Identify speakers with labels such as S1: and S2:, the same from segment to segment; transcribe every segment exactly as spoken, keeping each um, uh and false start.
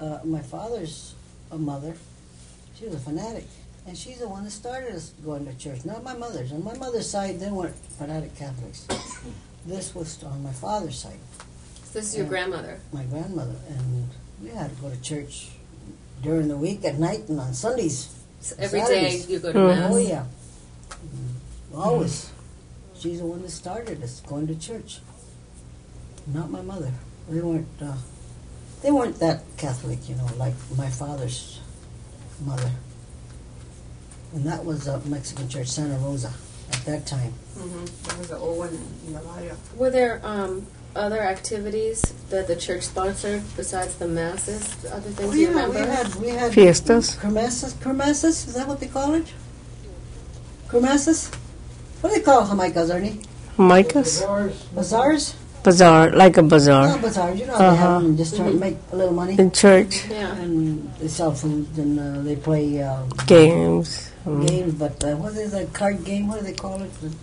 S1: uh, my father's uh, mother, she was a fanatic. And she's the one that started us going to church, not my mother's. On my mother's side, they weren't fanatic Catholics. This was on my father's side.
S2: So this is your
S1: And
S2: grandmother?
S1: My grandmother. And we had to go to church during the week, at night, and on Sundays.
S2: So every
S1: Saturdays.
S2: day you go to
S3: Mm.
S2: Mass?
S1: Oh, yeah. Always. She's the one that started us going to church. Not my mother. They weren't, uh, they weren't that Catholic, you know, like my father's mother. And that was a Mexican church, Santa Rosa, at that time.
S4: Mm-hmm. That was the old one in the Valle.
S2: Were there um, other activities that the church sponsored besides the masses? Other things
S1: Oh,
S2: you
S1: yeah, we
S2: remember?
S1: had, we had
S3: Fiestas.
S1: Kermesses, kermesses, is that what they call it? Kermesses? What do they call Jamaica's, Ernie?
S3: Micah's?
S1: Bazaars?
S3: Bazaar, like a bazaar.
S1: No, bazaars, you know, they have
S3: Uh-huh.
S1: them just trying to make a little money.
S3: In church,
S2: Yeah.
S1: And they sell food, and uh, they play uh,
S3: games. Mm.
S1: games, but uh, what is that card game? What do they call it? The,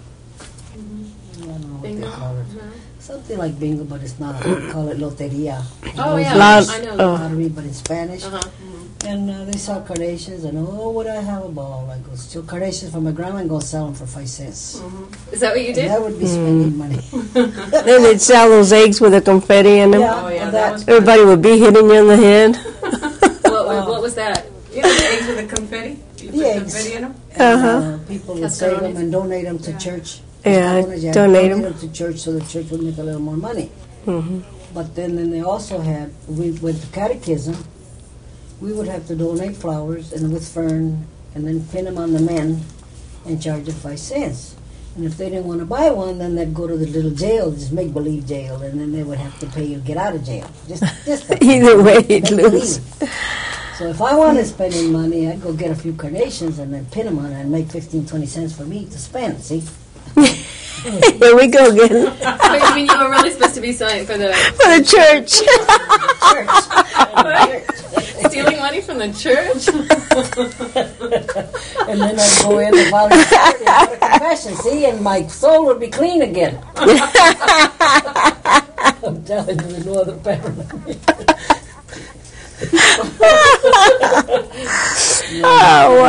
S1: I don't know what
S2: Bingo?
S1: they call it.
S2: No?
S1: Something like bingo, but it's not. They call it loteria.
S2: Oh, yeah.
S3: Lot-
S2: I know.
S3: oh.
S1: Lottery, but in Spanish.
S2: Uh-huh.
S1: And uh, they sell carnations, and oh, would I have a ball? I go steal carnations from my grandma and go sell them for five cents.
S2: Is that what you
S1: And
S2: did?
S1: that would be spending money.
S3: Then they'd sell those eggs with the confetti in them.
S1: Yeah,
S4: Oh, yeah,
S1: and
S4: that
S1: that,
S4: was-
S3: Everybody would be hitting you in the head.
S2: what, what, what was that?
S4: You know the eggs with the confetti? You
S1: The
S4: put
S1: eggs.
S4: confetti in them?
S1: and,
S3: Uh-huh.
S1: uh, people would save them and donate them to church.
S3: Yeah,
S1: Donors, yeah,
S3: donate
S1: donate
S3: 'em.
S1: them to church so the church would make a little more money.
S3: Hmm.
S1: But then, then they also had, we with the catechism, we would have to donate flowers and with fern and then pin them on the men and charge them five cents. And if they didn't want to buy one, then they'd go to the little jail, this make-believe jail, and then they would have to pay you to get out of jail. Just, just that.
S3: Either way, he'd
S1: Make-believe.
S3: lose.
S1: So if I wanted to spend any money, I'd go get a few carnations and then pin them on it and make fifteen, twenty cents for me to spend, see?
S3: Here we go again.
S2: Wait, I mean, you were really supposed to be selling for the
S3: For the church.
S1: Church.
S2: stealing money from the church.
S1: And then I'd go in the following Saturday and go to confession, see, and my soul would be clean again. I'm telling you, there's no other pattern.
S3: Oh,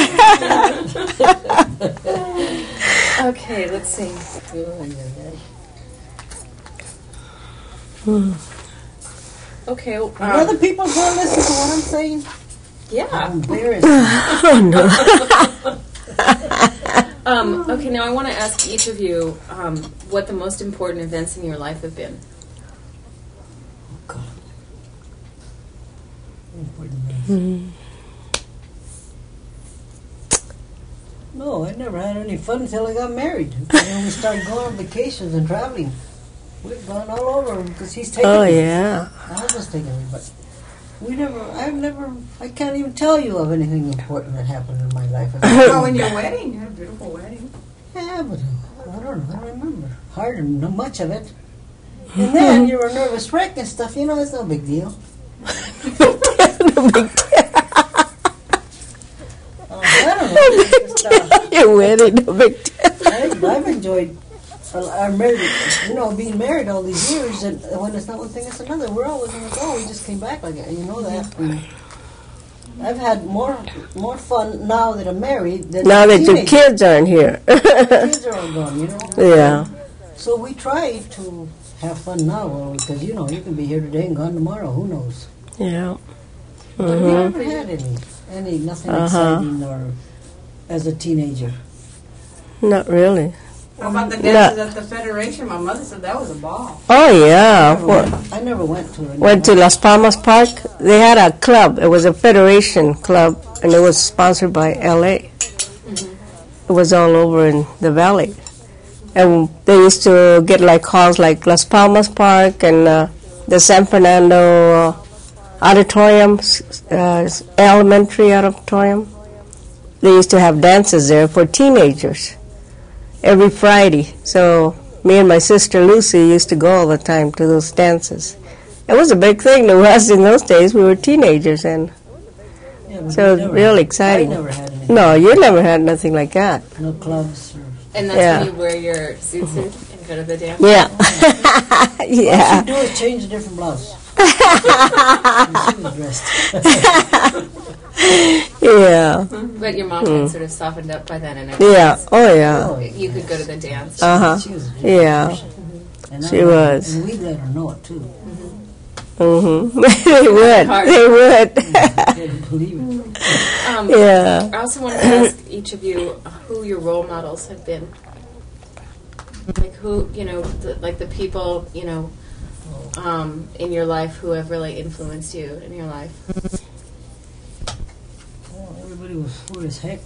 S3: wow.
S2: Okay, let's see. Okay. Um,
S1: Are other people going to listen to what I'm saying?
S2: yeah.
S1: I'm embarrassed.
S2: Um, okay, now I want to ask each of you um, what the most important events in your life have been.
S1: God. Mm. No, I never had any fun until I got married. And then we started going on vacations and traveling. We've gone all over because he's taking
S3: Oh,
S1: me.
S3: yeah.
S1: My husband's taking me, but we never, I've never, I can't even tell you of anything important that happened in my life.
S4: Oh, in your wedding. You had a beautiful wedding.
S1: Yeah, but I don't know, I don't remember. Hardly know much of it. And then you're a nervous wreck and stuff, you know, it's no big deal.
S3: No big deal.
S1: Uh, I don't know. It's just, uh,
S3: Your wedding, no big deal.
S1: I, I've enjoyed, uh, I'm married, you know, being married all these years, and when it's not one thing, it's another. We're always going to go. We just came back like that, you know that. And I've had more more fun now that I'm married than
S3: Now that your
S1: teenager.
S3: kids aren't here.
S1: My kids are all gone, you know.
S3: Yeah.
S1: So we try to have fun now, well, because, you know, you can be here today and gone tomorrow. Who knows?
S3: Yeah.
S1: But we
S3: Mhm.
S1: never had any, any nothing
S3: Uh-huh.
S1: exciting or as a teenager.
S3: Not really.
S4: How about the
S3: No.
S4: dances at the Federation? My mother said that was a ball.
S3: Oh, yeah.
S1: Never
S3: Well,
S1: went- I never went to it.
S3: went to Las Palmas Park. They had a club. It was a Federation club, and it was sponsored by L A. It was all over in the valley. And they used to get like halls like Las Palmas Park and uh, the San Fernando uh, Auditorium, uh, elementary auditorium. They used to have dances there for teenagers every Friday. So me and my sister Lucy used to go all the time to those dances. It was a big thing to us in those days. We were teenagers, and
S1: Yeah, but
S3: so
S1: we
S3: it was
S1: never-
S3: real exciting.
S1: I never had anything.
S3: No, you never had nothing like that.
S1: No clubs. Or,
S2: And that's
S3: Yeah.
S2: when you wear your zoot suit and go to the dance.
S3: Yeah.
S1: All
S3: Yeah.
S1: you do is change a different blouse. She was dressed.
S3: Yeah.
S2: But your mom had sort of softened up by then, and everything.
S3: Yeah. Oh, yeah.
S1: Oh,
S2: You could go to the dance.
S3: Uh-huh.
S1: She was a different
S3: Yeah.
S1: person. And I
S3: She
S1: let her-
S3: was.
S1: And we let her know it, too.
S3: Mm-hmm. They would.
S2: Hard.
S3: They would.
S1: Couldn't believe it.
S2: Um,
S3: Yeah.
S2: I also wanted to ask each of you who your role models have been. Like who, you know, the, like the people, you know, um, in your life who have really influenced you in your life.
S1: Oh, everybody was poor as heck.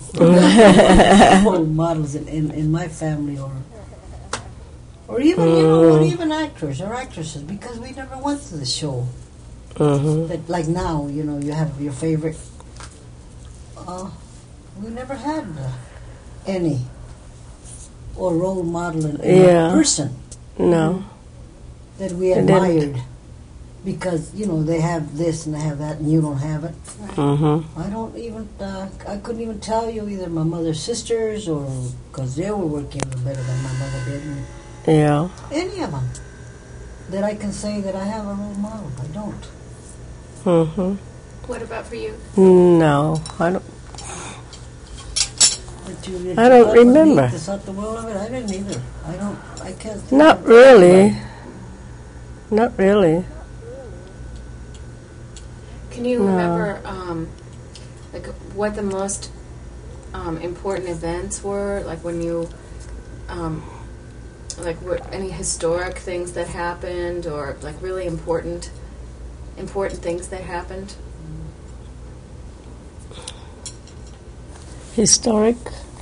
S1: Role models in, in, in my family, or or even you know what, even actors or actresses, because we never went to the show.
S3: Mm-hmm.
S1: That like now, you know, you have your favorite. Uh, we never had uh, any or role model in, in
S3: Yeah.
S1: a person
S3: No.
S1: that we
S3: They didn't.
S1: admired, because you know they have this and they have that, and you don't have it.
S3: Mm-hmm.
S1: I don't even, uh, I couldn't even tell you either my mother's sisters or because they were working better than my mother did. And
S3: Yeah.
S1: any of them that I can say that I have a role model. I don't.
S3: Mm-hmm.
S2: What about for you?
S3: No. I don't.
S1: That you, that
S3: I
S1: you
S3: don't
S1: thought would
S3: remember.
S1: meet the thought the world of it. I didn't either. I don't. I can't. think
S3: Not
S1: of
S3: really.
S1: anybody.
S3: Not really.
S2: Can you
S3: No.
S2: remember, um, like, what the most um, important events were? Like when you, um, like, what any historic things that happened, or like really important, important things that happened?
S3: Historic.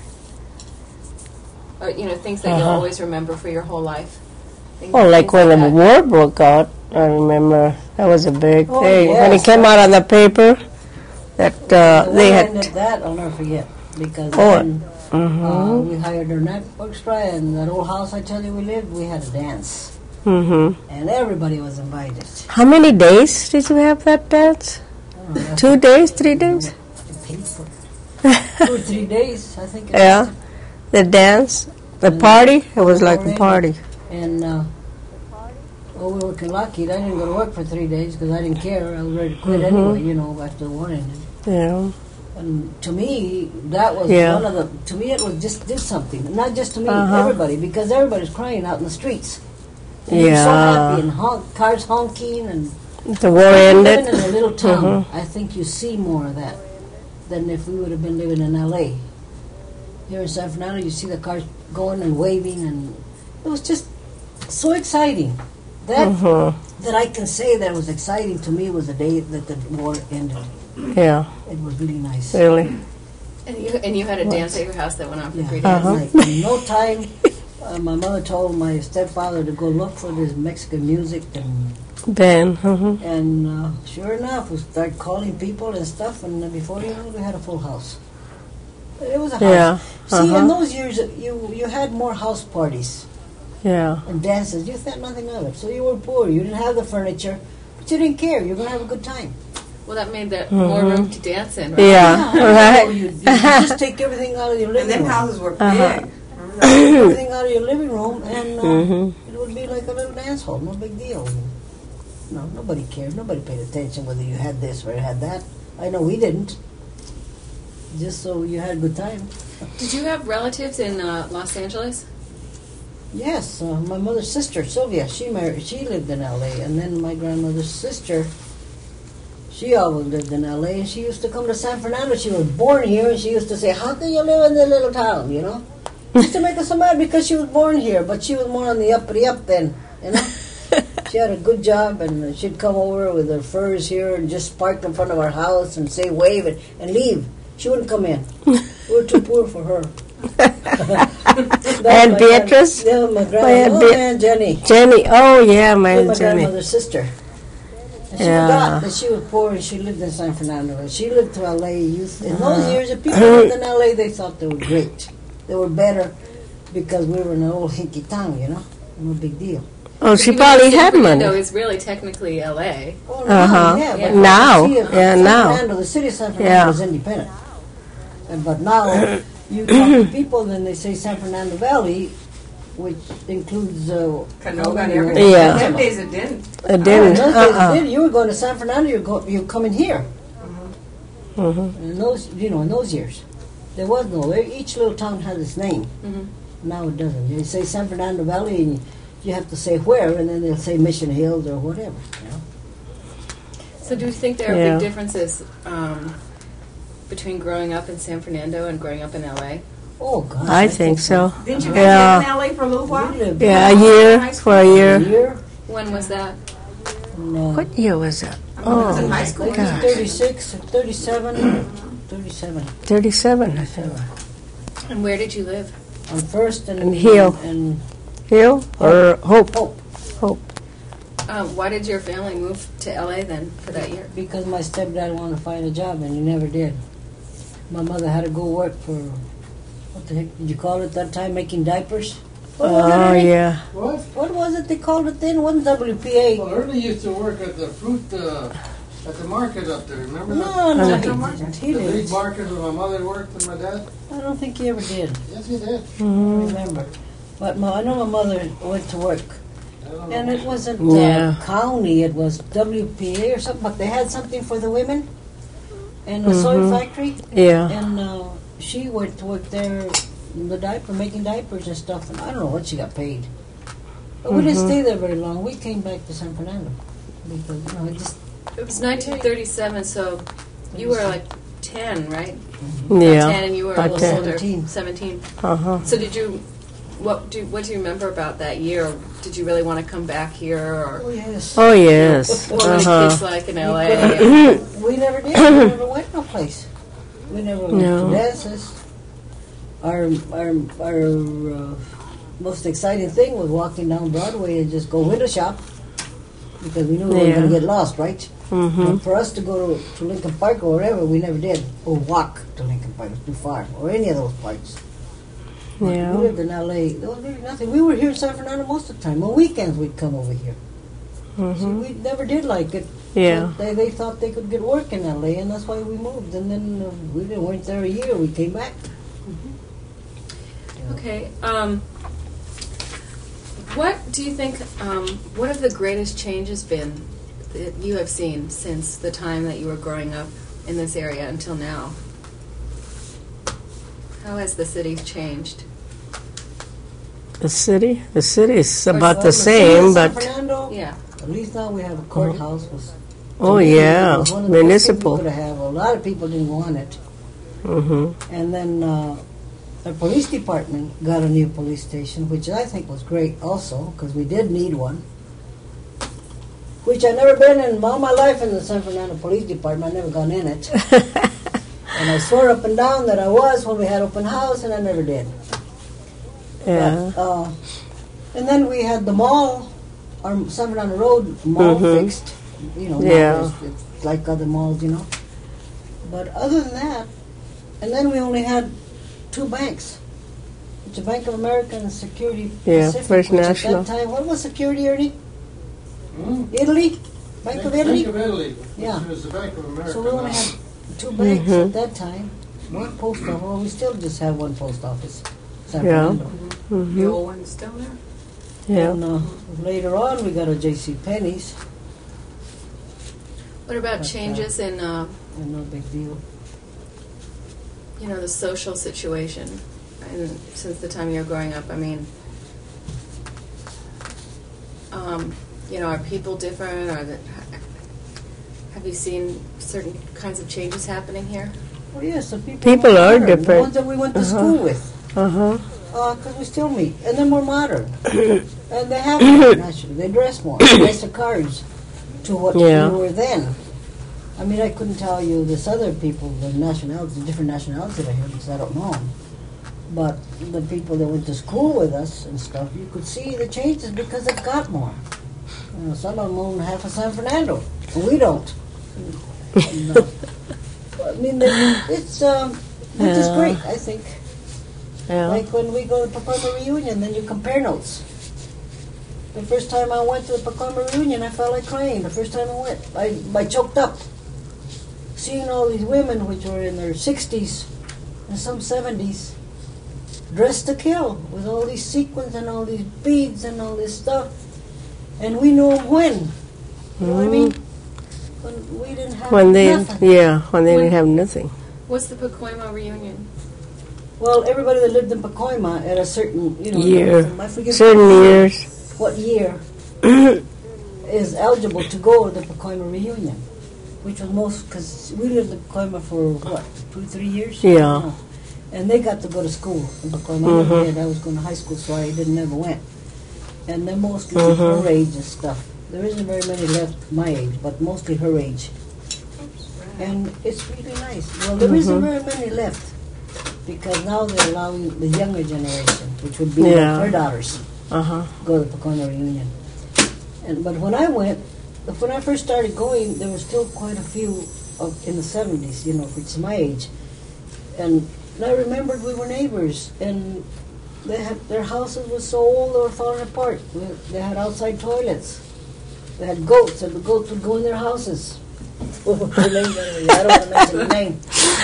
S2: Or you know, things that you'll
S3: Uh-huh.
S2: always remember for your whole life. Things,
S3: Oh, like
S2: things
S3: when the
S2: that.
S3: war broke out, I remember that was a big
S1: Oh,
S3: thing. When it
S1: yes.
S3: came out on the paper that uh,
S1: The
S3: they
S1: one
S3: had.
S1: ended that I'll never forget, because
S3: Oh,
S1: then
S3: Mm-hmm.
S1: uh, we hired our network spray, and that old house I tell you we lived, we had a dance,
S3: Mm-hmm.
S1: and everybody was invited.
S3: How many days did you have that dance?
S1: I don't know, that's
S3: Two days, three days?
S1: what they paid for it. Two or three days, I think. It
S3: Yeah.
S1: lasted.
S3: The dance, the
S1: And
S3: party. It was like a
S1: party.
S3: party.
S1: And uh, well, we were lucky. I didn't go to work for three days because I didn't care. I was ready to quit
S3: Mhm.
S1: anyway, you know, after the war ended.
S3: Yeah.
S1: And to me, that was
S3: Yeah.
S1: one of the. To me, it was just did something. Not just to me,
S3: Uh-huh.
S1: everybody, because everybody's crying out in the streets. And they were so happy,
S3: Yeah.
S1: and honk, cars honking, and
S3: The war
S1: living
S3: ended.
S1: in a little town.
S3: Mhm.
S1: I think you see more of that than if we would have been living in L A. Here in San Fernando, you see the cars going and waving, and it was just so exciting. That
S3: Mhm.
S1: that I can say that was exciting to me was the day that the war ended.
S3: Yeah.
S1: It was really nice.
S3: Really.
S2: And you and you had a dance at your house that went on for
S1: Yeah,
S2: three days.
S3: Uh-huh.
S1: like, in no time, uh, my mother told my stepfather to go look for this Mexican music, and
S3: Ben. Mm-hmm.
S1: and uh, sure enough, we started calling people and stuff, and uh, before you know it, we had a full house. It was a house.
S3: Yeah.
S1: See, in
S3: Uh-huh.
S1: those years, you you had more house parties
S3: Yeah.
S1: and dances. You thought nothing of it. So you were poor. You didn't have the furniture, but you didn't care. You were gonna have a good time.
S2: Well, that made that more room to dance in, right?
S3: Yeah.
S1: So
S3: Right.
S1: you, you just take everything out of your
S4: And
S1: living
S4: them
S1: room.
S4: houses were big.
S3: Uh-huh.
S4: Remember that?
S1: Everything out of your living room, and uh,
S3: Mhm.
S1: it would be like a little dance hall. No big deal. No, nobody cared. Nobody paid attention whether you had this or you had that. I know we didn't. Just so you had a good time.
S2: Did you have relatives in uh, Los Angeles?
S1: Yes, uh, my mother's sister Sylvia. She married. She lived in L A, and then my grandmother's sister. She always lived in L A, and she used to come to San Fernando. She was born here, and she used to say, "How can you live in this little town?" You know, used to make us so mad because she was born here, but she was more on the uppity up then. You know, she had a good job, and she'd come over with her furs here and just park in front of our house and say wave and, and leave. She wouldn't come in. We were too poor for her.
S3: And
S1: my
S3: Beatrice?
S1: Grand, yeah, my
S3: Oh, yeah,
S1: grandmother.
S3: Be-
S1: Oh, and Jenny.
S3: Jenny. Oh yeah,
S1: With
S3: my
S1: my
S3: Jenny.
S1: grandmother's sister. And she
S3: Yeah.
S1: forgot that she was poor and she lived in San Fernando. And she lived to L A youth. In those
S3: Uh-huh.
S1: years, if people lived in L A, they thought they were great. They were better because we were in an old hinky town, you know? No big deal.
S3: Oh, she
S2: Even
S3: probably
S2: though San
S3: had
S2: Fernando
S3: money.
S2: is really technically L A.
S1: Oh,
S3: Uh-huh.
S1: yeah, but
S2: Yeah.
S3: Now,
S1: see, uh,
S3: yeah,
S1: San
S3: now.
S1: Fernando, the city of San Fernando
S3: Yeah.
S1: was independent. And, but now, you talk to people and they say San Fernando Valley, which includes uh,
S4: Canoga and everything.
S3: Yeah.
S4: In them days it didn't.
S3: It
S1: Oh, in
S3: didn't.
S1: those days,
S3: Uh-uh.
S1: it did. You were going to San Fernando. You're go, you're coming here.
S3: Mhm.
S1: In those, you know, in those years, there was no. Each little town had its name.
S2: Mhm.
S1: Now it doesn't. You say San Fernando Valley, and you have to say where, and then they'll say Mission Hills or whatever. You know?
S2: So do you think there are
S3: Yeah.
S2: big differences um, between growing up in San Fernando and growing up in L A?
S1: Oh God,
S3: I think so.
S4: Didn't you guys
S3: Yeah.
S4: live in L A for a little while?
S1: We lived
S3: Yeah, a year for a
S1: a
S3: year.
S1: year.
S2: When was that?
S1: And, uh,
S3: What year was that?
S4: I was in
S3: Oh,
S4: high school.
S1: nineteen
S3: gosh.
S1: thirty-six, thirty-seven, thirty-seven.
S3: thirty-seven, I think.
S2: And where did you live?
S1: On First and
S3: And Hill.
S1: and
S3: Hill or Hope?
S1: Hope,
S3: Hope.
S2: Um, why did your family move to L A then for that year?
S1: because my stepdad wanted to find a job and he never did. My mother had to go work for what the heck did you call it that time? Making diapers. What was it,
S3: Oh,
S1: Ernie?
S3: yeah.
S5: What?
S1: What was it they called it then? It wasn't W P A.
S5: Well, Ernie used to work at the fruit, uh, at the market up there, remember that?
S1: No, no, he
S5: The
S1: didn't. He
S5: big
S1: didn't.
S5: market where my mother worked and my dad?
S1: I don't think he ever did.
S5: Yes, he did.
S1: I don't remember. But my, I know my mother went to work.
S5: I don't know.
S1: And it wasn't
S3: Yeah.
S1: uh, county, it was W P A or something, but they had something for the women in a soy
S3: Mhm.
S1: factory.
S3: Yeah.
S1: And uh, she went to work there in the diaper, making diapers and stuff. And I don't know what she got paid. But we didn't
S3: Mhm.
S1: stay there very long. We came back to San Fernando. Because, you know, it just,
S2: It was nineteen thirty-seven, so you were like ten, right?
S3: Yeah.
S2: ten, and you were a
S3: About
S2: little
S3: ten.
S2: older.
S1: Seventeen.
S2: Seventeen.
S3: Uh-huh.
S2: So did you? What do What do you remember about that year? Did you really want to come back here, or
S1: oh yes.
S3: Oh, yes.
S2: what were the
S3: Uh-huh.
S2: kids like in L A?
S1: We never did. We never went no place. We never went
S3: No.
S1: to dances. Our our our uh, most exciting thing was walking down Broadway and just go window shop because we knew we were
S3: Yeah.
S1: going to get lost, right?
S3: Mm-hmm.
S1: But for us to go to, to Lincoln Park or wherever, we never did. Or walk to Lincoln Park, it was too far. Or any of those parks. We
S3: Yeah.
S1: lived in L A. There was really nothing. We were here in San Fernando most of the time. On weekends, we'd come over here. So
S3: Mm-hmm.
S1: we never did like it.
S3: Yeah.
S1: They, they thought they could get work in L A, and that's why we moved. And then uh, we didn't, weren't there a year. We came back.
S2: Okay. Um, what do you think? Um, what have the greatest changes been that you have seen since the time that you were growing up in this area until now? How has the city changed?
S3: The city? The city is about
S1: Well,
S3: the
S1: the city of
S3: same,
S1: San
S3: but
S1: Fernando,
S2: Yeah.
S1: at least now we have a courthouse. Was,
S3: oh
S1: to me, it
S3: yeah,
S1: was one of the best things we
S3: municipal.
S1: could have. A lot of people didn't want it.
S3: Mm-hmm.
S1: And then uh, the police department got a new police station, which I think was great also, because we did need one. Which I've never been in all my life in the San Fernando Police Department. I've never gone in it. And I swore up and down that I was when we had open house, and I never did.
S3: Yeah.
S1: But, uh, and then we had the mall, our San Fernando Road mall
S3: Mhm.
S1: fixed. You know, now
S3: Yeah.
S1: it's, it's like other malls, you know. But other than that, and then we only had two banks. It's a Bank of America and Security
S3: Yeah,
S1: Pacific.
S3: First
S1: which
S3: National.
S1: At that time, what was Security, Ernie?
S5: Hmm?
S1: Italy? Bank of Italy?
S5: Bank of Italy,
S1: Yeah.
S5: which was the Bank of America.
S1: So we only
S5: now.
S1: had two banks
S3: Mhm.
S1: at that time. One post office. Well, we still just have one post office. San
S3: Yeah.
S1: Fernando.
S4: The
S3: Mm-hmm.
S4: old one's still there.
S3: Yeah.
S1: And uh, later on, we got a J C Penney's.
S2: What about
S1: But, uh,
S2: changes in, uh,
S1: No big deal.
S2: you know, the social situation, and since the time you were growing up? I mean, um, you know, are people different? Are the, have you seen certain kinds of changes happening here?
S1: Well, yes, the people,
S3: People
S1: were
S3: are
S1: modern, The
S3: different.
S1: ones that we went to
S3: Uh-huh.
S1: school with.
S3: Uh-huh.
S1: Because we still meet. And they're more modern. And they have more, actually. They dress more. Nicer cars to what
S3: Yeah.
S1: we were then. I mean, I couldn't tell you this other people, the nationalities, the different nationalities that are here, because I don't know them. But the people that went to school with us and stuff, you could see the changes because they've got more. You know, some of them own half of San Fernando, and we don't. And, uh, I mean, they- it's um, which is
S3: Yeah.
S1: great, I think.
S3: Yeah.
S1: Like when we go to the Pacoima reunion, then you compare notes. The first time I went to the Pacoima reunion, I felt like crying. The first time I went, I, I choked up. Seeing all these women, which were in their sixties and some seventies, dressed to kill with all these sequins and all these beads and all this stuff. And we knew 'em when. You know what I mean? When we didn't have
S3: When they,
S1: nothing.
S3: yeah, when they
S2: When-
S3: didn't have nothing.
S2: What's the Pacoima reunion?
S1: Well, everybody that lived in Pacoima at a certain, you know,
S3: Year.
S1: I forget
S3: Certain years.
S1: what year is eligible to go to the Pacoima reunion, which was most, because we lived in Pacoima for, what, two, three years?
S3: Yeah.
S1: I don't know. And they got to go to school in Pacoima. I never
S3: Mhm.
S1: did. I was going to high school, so I didn't never went. And they're mostly
S3: Mhm.
S1: her age and stuff. There isn't very many left my age, but mostly her age. And it's really nice. Well, there isn't
S3: Mhm.
S1: very many left because now they're allowing the younger generation, which would be
S3: Yeah.
S1: like her daughters,
S3: Uh-huh.
S1: go to the Pacoima reunion. And but when I went, when I first started going, there were still quite a few of, in the seventies, you know, which is my age. And I remembered we were neighbors, and they had their houses were so old they were falling apart. We- They had outside toilets. They had goats, and the goats would go in their houses. I don't want to mention the name.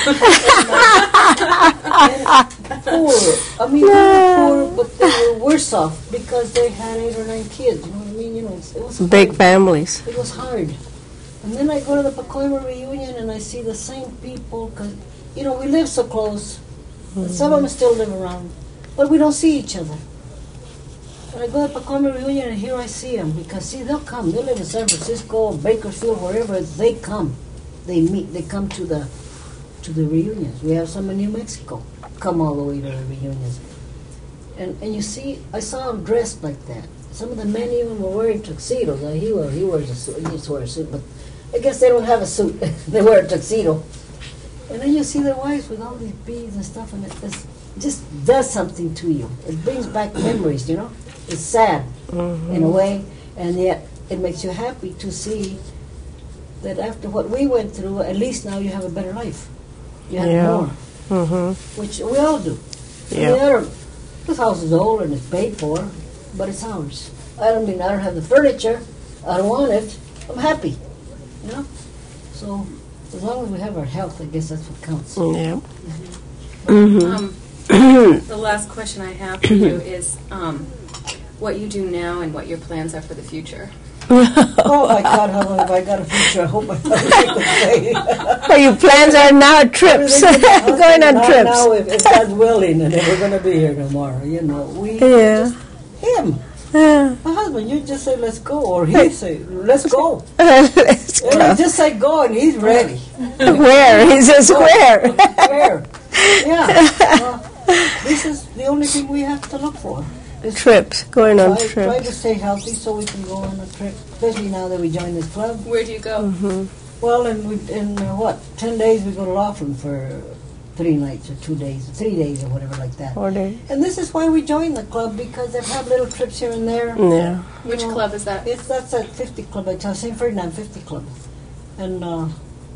S1: And poor. I mean, they were poor, but they were worse off because they had eight or nine kids. You know what I mean? You know, it was
S3: Big
S1: hard.
S3: families.
S1: It was hard. And then I go to the Pacoima reunion and I see the same people because, you know, we live so close. And some of them still live around, but we don't see each other. And I go to Pacoima reunion and here I see them because, see, they'll come. They live in San Francisco, Bakersfield, wherever. They come. They meet. They come to the to the reunions. We have some in New Mexico. Come all the way to the reunions. And and you see, I saw them dressed like that. Some of the men even were wearing tuxedos. Now, he wear, he wears a suit. He just wears a suit, but I guess they don't have a suit. They wear a tuxedo. And then you see their wives with all these beads and stuff, and it just, just does something to you. It brings back memories, you know. It's sad in a way, and yet it makes you happy to see that after what we went through, at least now you have a better life. You have
S3: Yeah.
S1: more,
S3: Mm-hmm.
S1: which we all do.
S3: Yeah.
S1: The other, this house is old and it's paid for, but it's ours. I don't mean I don't have the furniture. I don't want it. I'm happy, you know. So as long as we have our health, I guess that's what counts.
S3: Yeah. Mm-hmm.
S2: Um, the last question I have for you is um, what you do now and what your plans are for the future.
S1: Oh my God, how long have I got a future? I hope I could say.
S3: So your plans are now trips,
S1: Everything-
S3: going on
S1: now,
S3: trips.
S1: Now, if, if God's willing, and if we're going to be here tomorrow, you know, we
S3: Yeah.
S1: just him,
S3: Yeah.
S1: my husband. You just say let's go, or he say let's go.
S3: Let's
S1: And
S3: go.
S1: you just say go, and he's ready.
S3: Where? He says where?
S1: Where? Yeah. Well, this is the only thing we have to look for. Is
S3: Trips, going on
S1: try, try to
S3: trips.
S1: stay healthy so we can go on a trip, especially now that we joined this club.
S2: Where do you go?
S3: Mm-hmm.
S1: Well, in, we, in uh, what, ten days we go to Laughlin for three nights or two days, three days or whatever like that.
S3: Or they,
S1: And this is why we joined the club, because they have little trips here and there.
S3: yeah.
S2: Which
S1: You know,
S2: club is that?
S1: It's, that's at fifty Club, I tell Saint Ferdinand fifty Club. And, uh,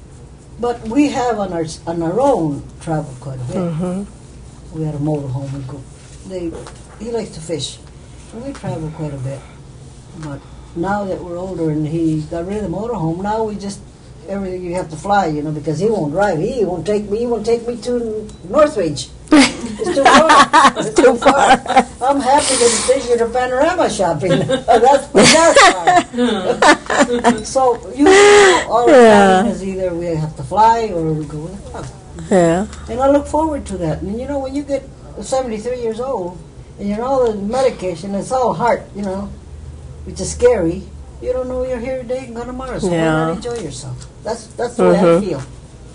S1: but we have on our, on our own traveled quite a bit.
S3: Mm-hmm.
S1: We had a motorhome, we go, they, he likes to fish. And we travel quite a bit. But now that we're older and he got rid of the motorhome, now we just, everything you have to fly, you know, because he won't drive. He won't take me, he won't take me to Northridge. It's too far. It's too far. I'm happy to take you to Panorama shopping. That's that's far. So you know, all the
S3: Yeah.
S1: time is either we have to fly or we go with the club.
S3: Yeah.
S1: And I look forward to that. And you know, when you get seventy-three years old and you're on all the medication, it's all heart, you know, which is scary. You don't know you're here today and gone tomorrow. So
S3: Yeah.
S1: why not enjoy yourself? That's that's the way I
S3: Mhm.
S1: feel.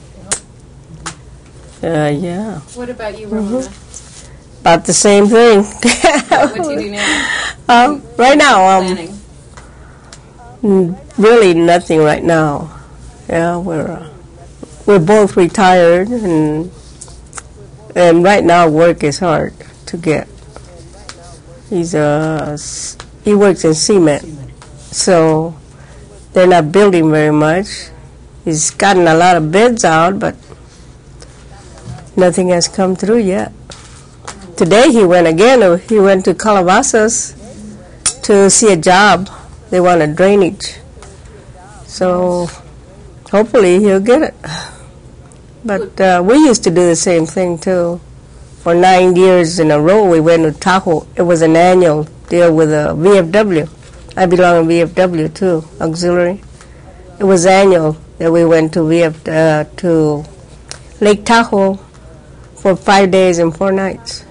S3: Uh, yeah.
S2: What about you, Ramona?
S3: About the same thing.
S2: What do you do now?
S3: um, right now, um,
S2: Planning.
S3: Mm, really nothing right now. Yeah, we're uh, we're both retired, and and right now work is hard to get. He's uh s- he works in cement, so they're not building very much. He's gotten a lot of bids out, but nothing has come through yet. Today he went again. uh, He went to Calabasas to see a job. They want a drainage. So hopefully he'll get it. But uh, we used to do the same thing too. for nine years in a row. We went to Tahoe. It was an annual deal with a V F W. I belong to V F W too, auxiliary. It was annual that we went to V F uh, to Lake Tahoe for five days and four nights.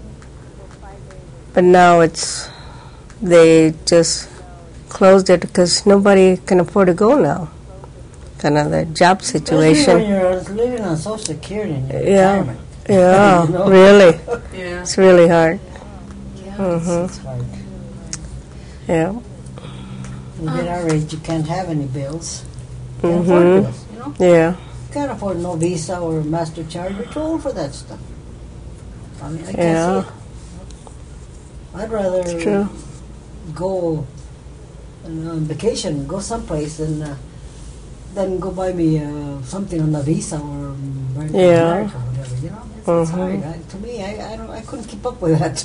S3: But now it's they just closed it because nobody can afford to go now. Kind of the job
S1: Especially
S3: situation.
S1: when you're living on Social Security in your
S3: Yeah.
S1: retirement.
S3: Yeah,
S1: You know?
S3: really.
S4: Yeah.
S3: It's really hard.
S2: Yeah.
S3: Mhm.
S1: It's hard.
S3: Yeah.
S1: You get our age, you can't have any bills. Can't afford
S3: Mhm.
S1: bills, you know?
S3: Yeah.
S1: Can't afford no Visa or MasterCard. You're too old for that stuff. I mean, I can't
S3: Yeah.
S1: see it. I'd rather
S3: It's true.
S1: go on on vacation, go someplace, and uh, then go buy me uh, something on a Visa or American
S3: Yeah.
S1: America or whatever. You know, it's, it's
S3: Mhm.
S1: hard. I, to me, I, I don't, I couldn't keep up with that.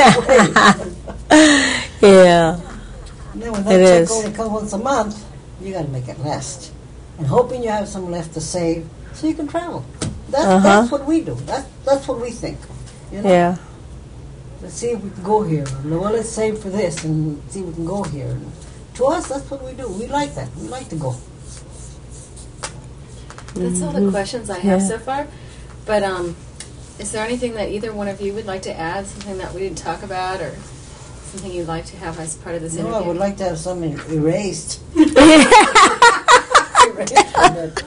S3: Yeah.
S1: And then when that
S3: It
S1: check
S3: is.
S1: only comes once a month, you got to make it last, and hoping you have some left to save so you can travel. That's
S3: Uh-huh.
S1: that's what we do. That's that's what we think. You know?
S3: Yeah.
S1: Let's see if we can go here. Well, let's save for this and see if we can go here. And to us, that's what we do. We like that. We like to go.
S2: That's all the questions I have
S3: Yeah.
S2: so far. But um, is there anything that either one of you would like to add? Something that we didn't talk about, or something you'd like to have as part of this
S1: You know,
S2: interview?
S1: I would like to have some er- erased. Erased from it.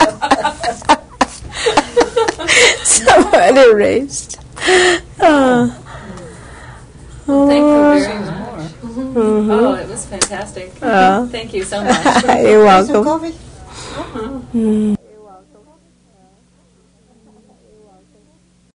S3: Somebody raised. Uh,
S2: Thank you very
S1: Seems
S2: much.
S1: more.
S2: Oh, it was fantastic.
S3: Uh.
S2: Thank you so much.
S3: You're
S1: Want some
S3: welcome.
S1: coffee?